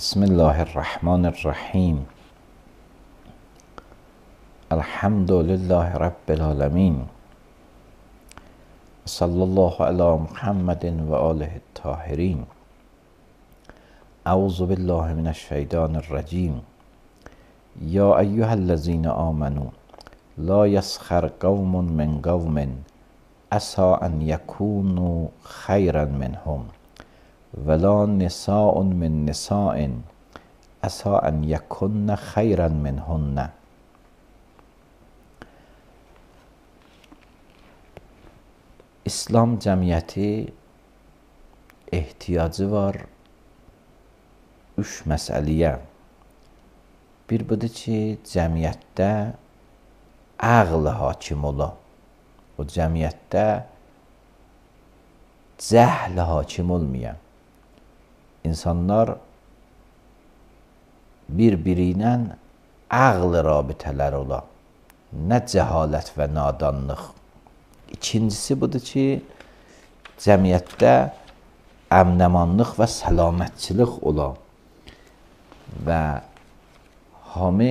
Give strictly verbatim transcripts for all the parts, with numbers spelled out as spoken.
Bismillahirrahmanirrahim. Elhamdülillahi Rabbil alemin. Sallallahu ala Muhammedin ve alihi tahirin. Euzu billahi mineşşeytanirracim. Ya eyyühellezine amenu. La yaskhar kavmun min kavmin. Asa en yekunu khayran minhum. Ve la nisa'un min nisa'in. Asa en yekunne khayran minhunne. İslam cəmiyyəti ehtiyacı var üç məsələyə. Bir budur ki, cəmiyyətdə ağlı hakim ola. O cəmiyyətdə cəhl hakim olmaya. İnsanlar bir-biri ilə ağlı rabitələr ola. Nə cəhalət və nadanlıq. İkincisi budur ki, cəmiyyətdə əmnəmanlıq və səlamətçilik ola və hamı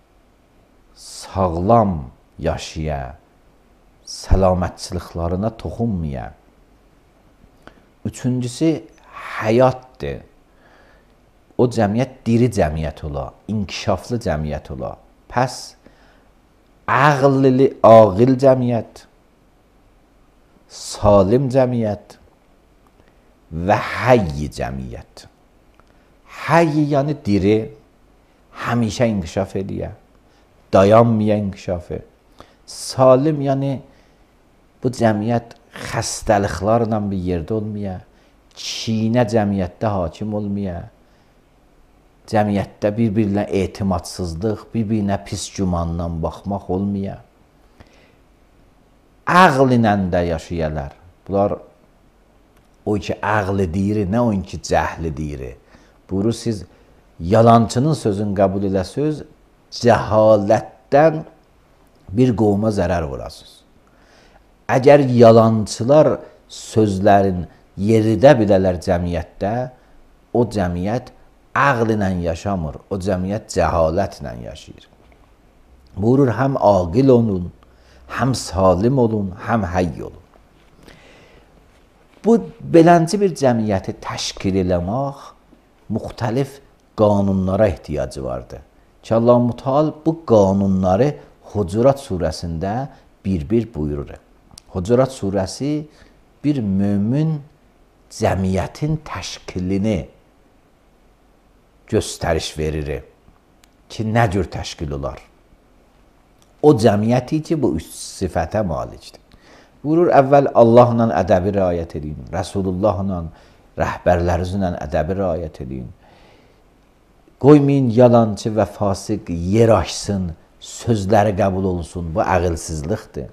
sağlam yaşaya, səlamətçiliklarına toxunmaya. Üçüncüsü həyatdır. O cəmiyyət diri cəmiyyət ola, inkişaflı cəmiyyət ola. Pəs ağıllı, ağıl cəmiyyət, salim cəmiyyət və hayy cəmiyyət. Hayy yəni diri, həmişə inkişaf ediyə, dayanmaya inkişafı. Salim yəni bu cəmiyyət xəstəliklərlə bir yerdə olmaya, çiğnə cəmiyyətdə hakim olmaya, cəmiyyətdə bir-birinə etimadsızlıq, bir-birinə pis gümanla baxmaq olmaya. Ağl ilə də yaşayalar. Bunlar o ki ağlı deyir, nə o ki cəhli deyir. Buyurur, siz yalançının sözünü qəbul edəsiniz, cəhalətdən bir qovma zərər vurasınız. Əgər yalançılar sözlərin yeridə bilələr cəmiyyətdə, o cəmiyyət ağl ilə yaşamır, o cəmiyyət cəhalətlə yaşayır. Buyurur, həm aqil olun, həm salim olun, həm hayy olun. Bu, belənci bir cəmiyyəti təşkil eləmək müxtəlif qanunlara ehtiyacı vardır. Ki Allah-u Teala bu qanunları Hucurat surəsində bir-bir buyurur. Hucurat surəsi bir mömin cəmiyyətin təşkilini göstəriş verir ki, nə cür təşkil olar? O cəmiyyəti ki, bu üç sifətə malikdir. Buyurur, əvvəl Allahla ədəbi riayət edin, Rəsulullahla, rəhbərlərinizlə ədəbi riayət edin. Qoymayın yalancı və fasıq yer açsın, sözləri qəbul olsun, bu ağılsızlıqdır.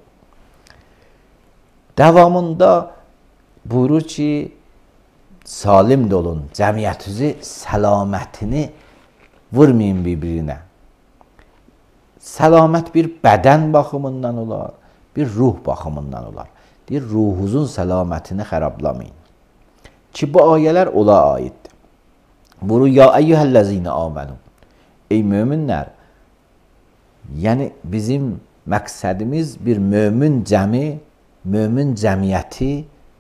Davamında buyurur ki, salim də olun, cəmiyyətizi səlamətini vurmayın bir-birinə. Səlamət bir bədən baxımından olar, bir ruh baxımından olar. Bir ruhunuzun səlamətini xərablamayın. Ki bu ayələr ola aiddir. Buyurur, ya eyyühəllezine amenu. Ey möminlər, yəni bizim məqsədimiz bir mömin cəmi, mömin cəmiyyəti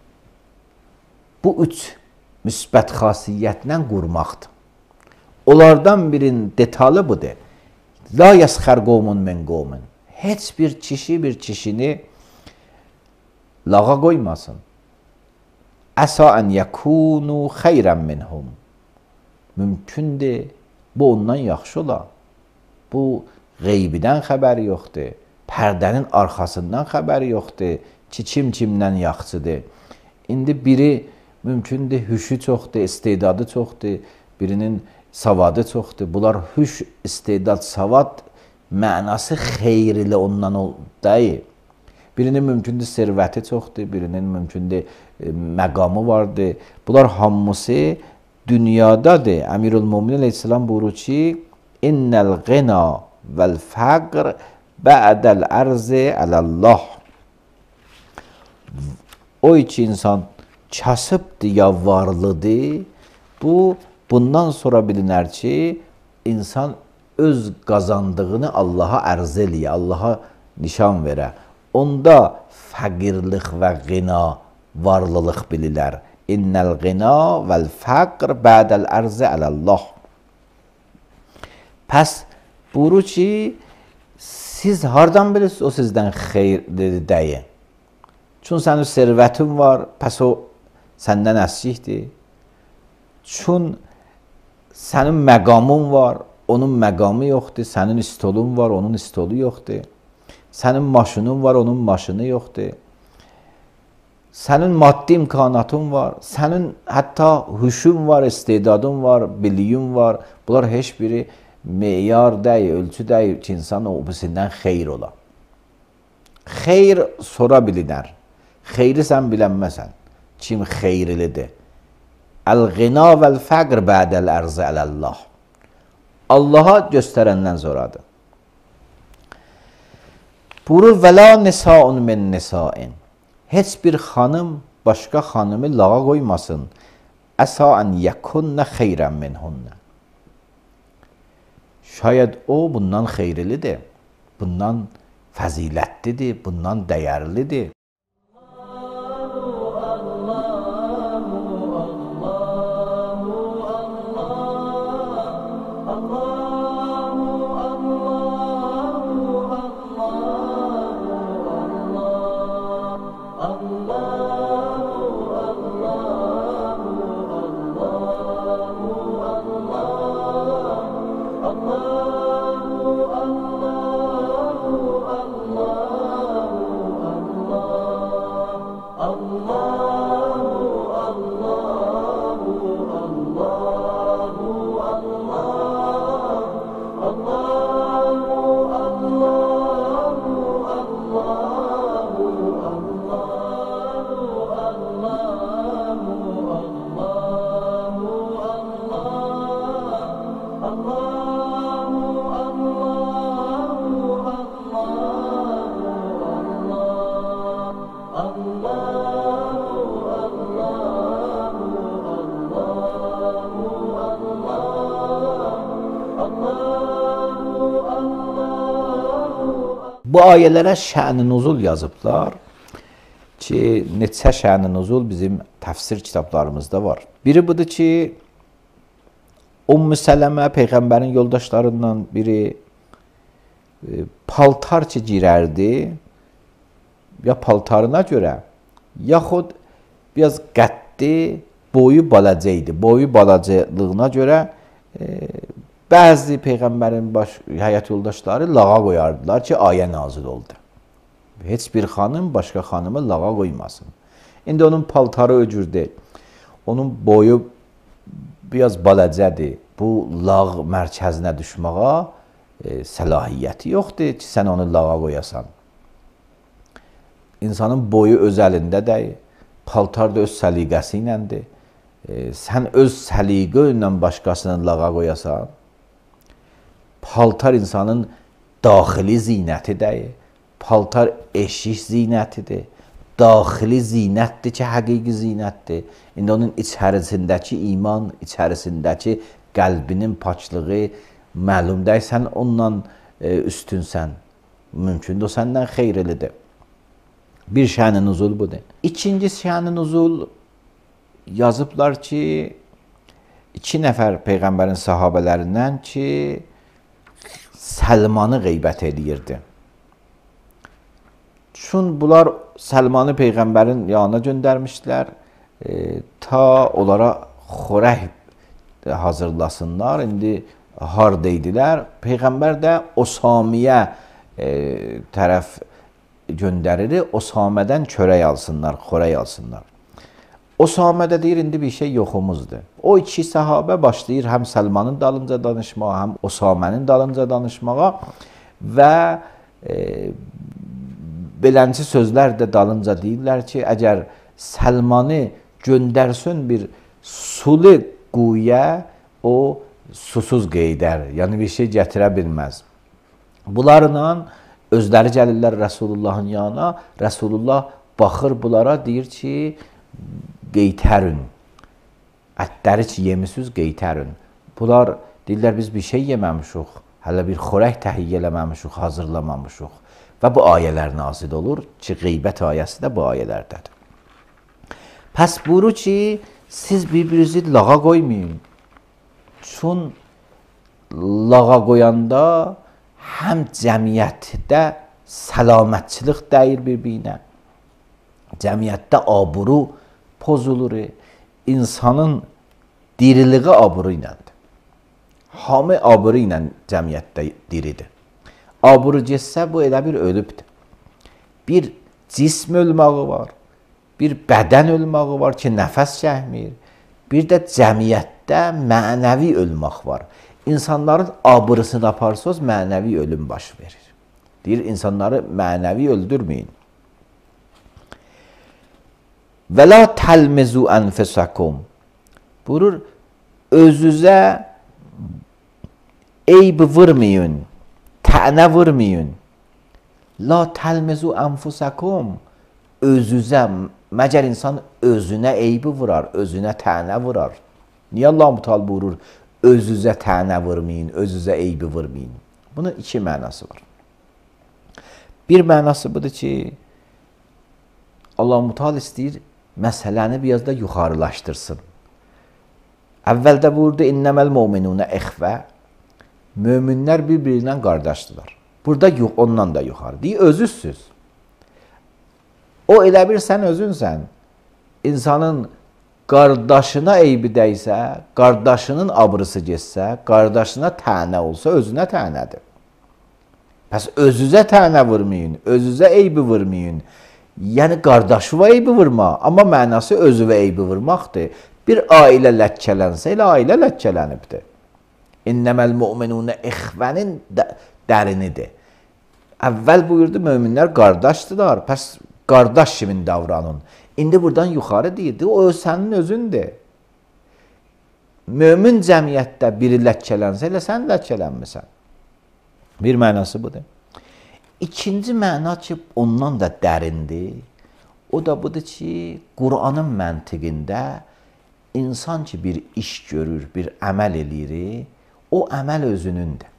bu üç müsbət xasiyyətlə qurmaqdır. Onlardan birinin detalı budur. La yaskhar qavmun min qavmin. Heç bir kişi bir kişini lağa qoymasın. Asa en yekunu khayran minhum. Mümkündür, bu ondan yaxşı ola. Bu qeybidən xəbəri yoxdur. Pərdənin arxasından xəbəri yoxdur ki, kim kimdən yaxşıdır. İndi biri mümkündür, hüşü çoxdur, istedadı çoxdur, birinin savadı çoxdur. Bunlar hüş, istedad, savad mənası xeyirli ondan deyil. Birinin mümkündür servəti çoxdur, birinin mümkündür məqamı vardır. Bunlar hamısı dünyadadır. Əmirül-Müminin Aleyhisselam buyurur ki, İnnəl ğina vəl fəqr bə'dəl ərzi ələllah. O iki insan kasıbdır ya varlıdır, bu Bundan sonra bilinər ki, insan öz qazandığını Allaha ərz eləyə, Allaha nişan verə. Onda fəqirlik və qina, varlılıq bililər. İnnəl qina vəl fəqr bədəl ərzə ələllah. Pəs buyurur ki, siz hardan bilirsiniz o sizdən xeyirlidir deyə? Çün sənin servətin var, pəs o səndən əskikdir. Çün sənin məqamın var, onun məqamı yoxdur. Sənin stolun var, onun stolu yoxdur. Sənin maşının var, onun maşını yoxdur. Sənin maddi imkanatın var, sənin hətta hüşün var, istedadın var, biliyün var. Bunlar heç biri meyar deyil, ölçü deyil ki, insan o birisindən xeyir ola. Xeyr sonra bilinər. Xeyri sən bilənməsən. Kim xeyrilidir? Əl-qina vəl-fəqr bədəl ərzə ələllah. Allaha göstərəndən zoradır. Buyurur, vəla nisaun min nisain. Heç bir xanım başqa xanımı lağa qoymasın. Əsa ən yəkunnə xeyrən minhunnə. Şayad o bundan xeyrilidir, bundan fəzilətlidir, bundan dəyərlidir. Bu ayələrə şən-i nuzul yazıblar ki, neçə şən-i nuzul bizim təfsir kitablarımızda var. Biri budur ki, Ümmü Sələmə Peyğəmbərin yoldaşlarından biri paltar ki girərdi, ya paltarına görə, yaxud biraz qəddi, boyu balaca idi. Boyu balacalığına görə e, bəzi Peyğəmbərin baş, həyat yoldaşları lağa qoyardılar ki, ayə nazil oldu. Heç bir xanım başqa xanımı lağa qoymasın. İndi onun paltarı öcürdür, onun boyu biraz balacadır. Bu lağ mərkəzinə düşməyə e, səlahiyyəti yoxdur ki, sən onu lağa qoyasan. İnsanın boyu öz əlində deyil, paltar da öz səliqəsi iləndir. E, sən öz səliqə ilə başqasını lağa qoyasan, paltar insanın daxili zinəti deyil, paltar eşik zinətidir, daxili zinətdir ki, həqiqi zinətdir. İndi onun içərisindəki iman, içərisindəki qəlbinin paçlığı məlum deyil, sən onunla e, üstünsən, mümkündür, o səndən xeyrilidir. Bir şən-i nuzul budur. İkinci şən-i nuzul yazıblar ki, iki nəfər Peyğəmbərin sahabələrindən ki, Səlmanı qeybət edirdi. Çün bunlar Səlmanı Peyğəmbərin yanına göndərmişdilər, e, ta onlara xörək hazırlasınlar. İndi hardaydilər? Peyğəmbər də Osamiyə e, tərəf göndərir, Osamədən çörək alsınlar, xörək alsınlar. Osame də deyir, indi bir şey yoxumuzdur. O iki sahabə başlayır həm Səlmanın dalınca danışmağa, həm Osamənin dalınca danışmağa və e, belənçi sözlər də dalınca deyirlər ki, əgər Səlmanı göndərsin bir sulu quyuya, o susuz qeydər, yəni bir şey gətirə bilməz. Bunlarla özləri gəlirlər Rəsulullahın yanına, Rəsulullah baxır bunlara, deyir ki, qeytərün, ətləri ki yemisiniz qeytərin. Bunlar deyirlər biz bir şey yeməmişik, hələ bir xörək təhiyyə eləməmişik, hazırlamamışıq. Və bu ayələr nazil olur ki, qeybət ayəsi də bu ayələrdədir. Pəs buyurur ki, siz bir-birinizi lağa qoymayın. Çün lağa qoyanda həm cəmiyyətdə səlamətçilik dəyir bir-birinə, cəmiyyətdə aburu pozulur, insanın diriliği aburu iləndir. Hamı aburu ilə cəmiyyətdə diridir. Aburu getsə, bu elə bir ölübdür. Bir cism ölməyi var, bir bədən ölməyi var ki, nəfəs çəkmir, bir də cəmiyyətdə mənəvi ölmək var. İnsanların aburusunu aparsınız, mənəvi ölüm baş verir. Deyir, insanları mənəvi öldürməyin. Və la təlmizu ənfəsəkum. Buyurur, özünüzə eyb vurmayın, tənə vurmayın. La təlmizu ənfəsəkum. Özünüzə, məgər insan özünə eybi vurar, özünə tənə vurar. Niyə Allah Müteala buyurur, özünüzə tənə vurmayın, özünüzə eybi vurmayın. Bunun iki mənası var. Bir mənası budur ki, Allah Müteala istəyir, məsələni biraz da yuxarılaşdırsın. Əvvəldə buyurdu, innəməl mu'minunə ixvə. Möminlər bir-birindən qardaşdılar. Burada ondan da yuxarı. Deyir, özüzsüz. O elə bir sən özünsən. İnsanın qardaşına eybi dəysə, qardaşının abrısı getsə, qardaşına tənə olsa, özünə tənədir. Pəs özünüzə tənə vurmayın, özünüzə eybi vurmayın. Yəni, qardaşı və eybi vurma, amma mənası özü və eybi vurmaqdır. Bir ailə ləkkələnsə, elə ailə ləkkələnibdir. İnnəməl mu'minunə ixvənin dərinidir. Əvvəl buyurdu, möminlər qardaşdılar, pəs qardaş kimin davranın. İndi buradan yuxarı deyirdi, o sənin özündür. Mömin cəmiyyətdə biri ləkkələnsə, elə sən ləkkələnmirsən. Bir mənası budur. İkinci məna ki, ondan da dərindir. O da budur ki, Qur'anın məntiqində insan ki, bir iş görür, bir əməl eləyir, o əməl özünündür.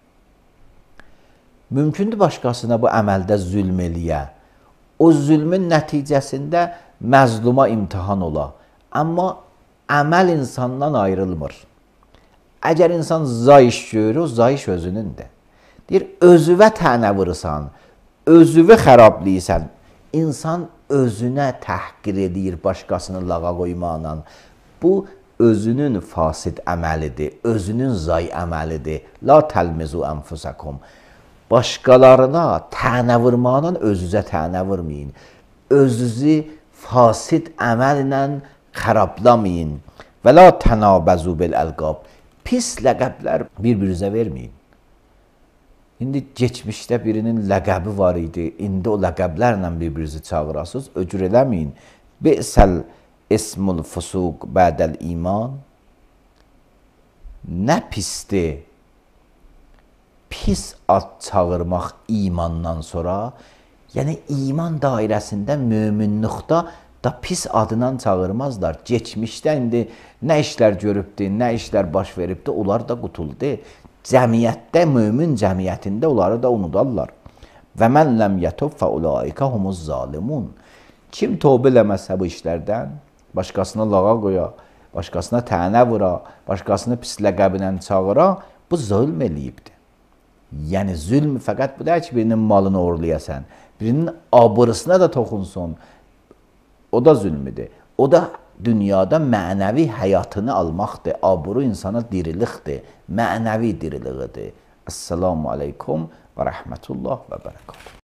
Mümkündür başqasına bu əməldə zülm eləyə. O zülmün nəticəsində məzluma imtihan ola. Amma əməl insandan ayrılmır. Əgər insan zayiş görür, o zayiş özünündür. Deyir, özüvə tənə vurursan, özüvə xərablıysan, insan özünə təhqir edir başqasını lağa qoymaqla. Bu, özünün fasid əməlidir, özünün zay əməlidir. La təlmizu ənfusakum. Başqalarına tənə vurmaqla özünüzə tənə vurmayın. Özünüzü fasid əməllə xərablamayın. Və la tənabəzu bil əlqab. Pis ləqəblər bir-birinizə verməyin. İndi geçmişdə birinin ləqəbi var idi, indi o ləqəblərlə bir-birinizi çağırasınız, öcür eləməyin. Bi'səl ismul fusuq bədəl iman. Nə pisdir? Pis ad çağırmaq imandan sonra, yəni iman dairəsində, möminlikdə da pis adından çağırmazlar. Geçmişdə indi nə işlər görübdür, nə işlər baş veribdir, onlar da qutuldu. Cəmiyyətdə, mömin cəmiyyətində onları da unudarlar. Və mən ləm yətub fə ulaikə humuz zalimun. Kim tövbə eləməsə bu işlərdən, başqasına lağa qoya, başqasına tənə vura, başqasını pis ləqəblə çağıra, bu zülm eləyibdir. Yəni zülm fəqət bu deyil ki, birinin malını uğurlayasan, birinin abırısına da toxunsun, o da zülmüdür. O da dünyada mənəvi həyatını almaqdır. Aburu insana dirilikdir, mənəvi diriliğidir. Esselamu aleykum və rəhmətullah və bərəkatuhu.